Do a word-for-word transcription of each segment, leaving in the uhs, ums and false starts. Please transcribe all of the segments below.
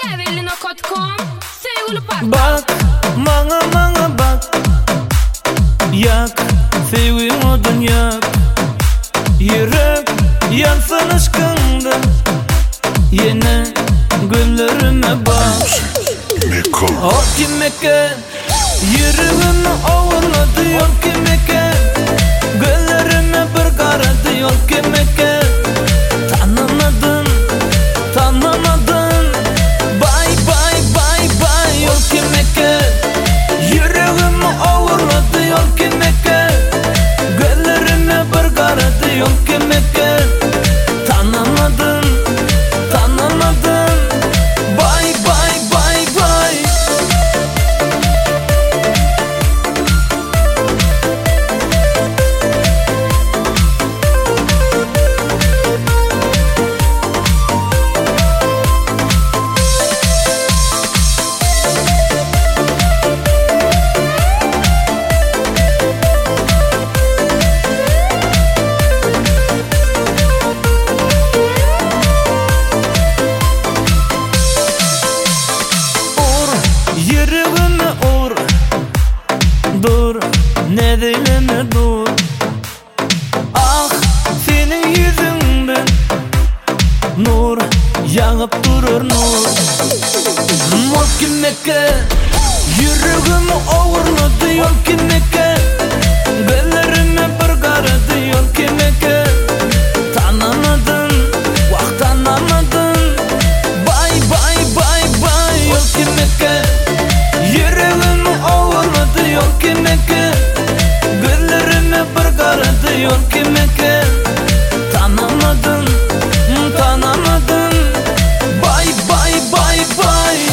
Evelina Kotkom, sevgili parça. Bak, bana bana bak. Yak, sevgim odun yak. Yürek yansın aşkında. Yine güllerime bak. O kim eken? Yüreğimi ağırladı yol kim eken? Güllerime bir karadı yol kim eken? Tanımadın, tanımadın. Bye bye bye bye yol kim eken? Yüreğimi ağırladı yol kim eken? Güllerime bir karadı yol kim eken? Tanımadın, tanımadın. Bye bye bye bye. Yüreğime uğur. Dur, ne dileme dur. Ah, senin yüzünden nur yanıp durur nur. Mor kimeke, yüreğime ağırladı yol kimeke? Güllerime bir karadı yol kimeke? Tanımadın, vah tanımadın. Bye bye bye bye yol kimeke? Yüreğimi ağırladı yol kimeke? Güllerime bir karadı yol kimeke? Tanımadın, tanımadın. Bye bye bye bye.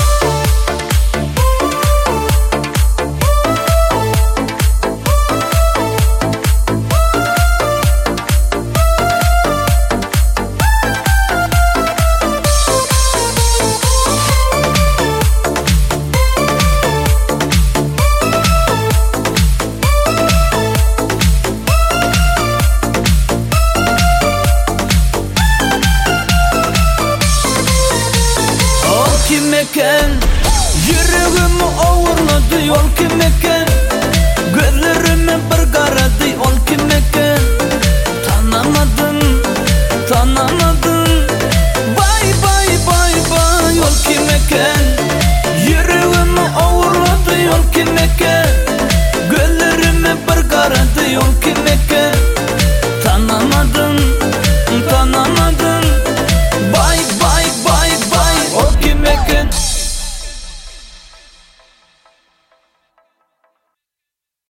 Kim eken? Yüreğimi ağırladı yol kim eken? Gözlerime bir karadı yol kim eken? Tanımadın, tanımadın. Bye bye bye bye yol kim eken? Yüreğimi ağırladı yol kim eken?